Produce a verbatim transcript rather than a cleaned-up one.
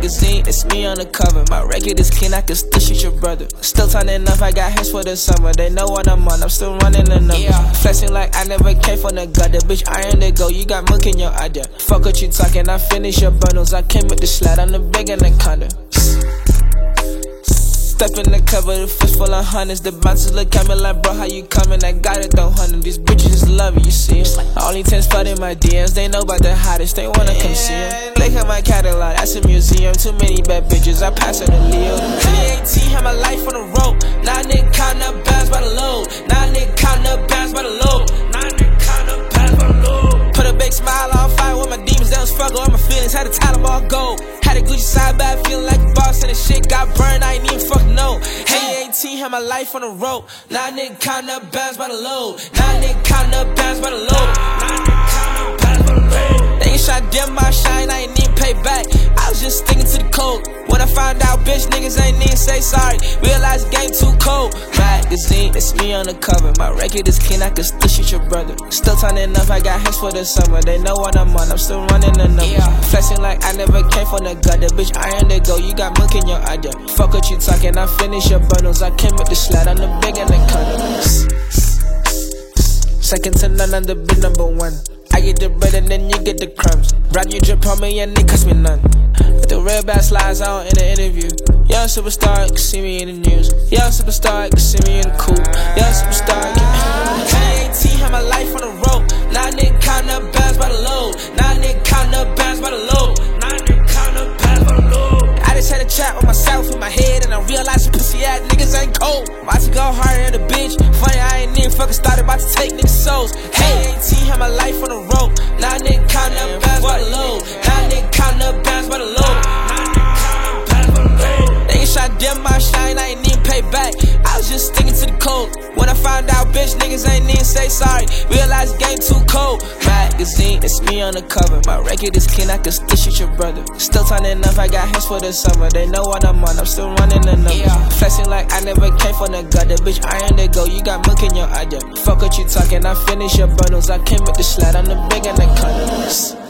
magazine, it's me on the cover. My record is clean, I can still shoot your brother. Still turning up, I got hits for the summer. They know what I'm on, I'm still running the numbers. Yeah. Flexing like I never came from the gutter. Bitch, iron to go, you got muck in your idea. Fuck what you talking, I finish your bundles. I came with the slide, I'm the big anaconda. Step in the cover, the fist full of hundreds. The bouncers look at me like, bro, how you coming? I got it though, hundred. These bitches just love it, you see it. Only ten spot in my D Ms, they know about the hottest, they wanna come see it. Look at my catalog, that's a museum. Too many bad bitches, I pass it to Leo. twenty eighteen, had my life on the road. Now nigga counting up bands by the load. Now nigga counting up bands by the load. Now nigga counting up bands by the load. Put a big smile on fire with my demons, they don't struggle. All my feelings had a Taliban gold. Had a Gucci side bag, feeling like a boss, and the shit got burned, I ain't even fuck no. Hey, eighteen, had my life on the rope. Now nigga counting up bands by the load. Now nigga counting up bands by the load. Now nigga counting up bands by the load. They ain't shot dim my shine, I ain't even pay back. I was just sticking to the code. When I found out, bitch, niggas ain't even say sorry. Realized the game too cold. Magazine, it's me on the cover. My record is clean, I can still shoot your brother. Still turning up, I got hits for the summer. They know what I'm on, I'm still running the numbers. Yeah. Flexing like I never came from the gutter. Bitch, iron to go, you got muck in your idea. Fuck what you talking, I finish your bundles. I came with the slide, I'm the big anaconda. Second to none, I'm the big number one. I get the bread and then you get the crumbs. Brand new drip on me and it cost me none. With the red back slides on in the interview. Young superstar, you can see me in the news. Young superstar, you can see me in the coupe. Young superstar, twenty eighteen, had my life on the road. Now nigga counting up bands by the load. Now nigga counting up bands by the load. Now nigga counting up bands by the load. I just had a chat with myself in my head, and I realized you pussy ass niggas ain't cold. About to go harder than a bitch. Funny, I ain't even fucking started, about to take niggas' souls. Hey, eighteen, had my life on the road. Now nigga counting up bands by the load. Now nigga counting up bands by the load. They ain't shot dim my shine, I ain't even pay back. I was just sticking to the code. When I found out, bitch, niggas ain't even say sorry. Realized the game too cold. Magazine, it's me on the cover. My record is clean, I can still shoot your brother. Still turning up, I got hits for the summer. They know what I'm on, I'm still running the numbers. Yeah. Flexing like I never came from the gutter. Bitch, iron to go, you got muck in your idea. Fuck what you talking, I finish your bundles. I came with the slide, I'm the big anaconda.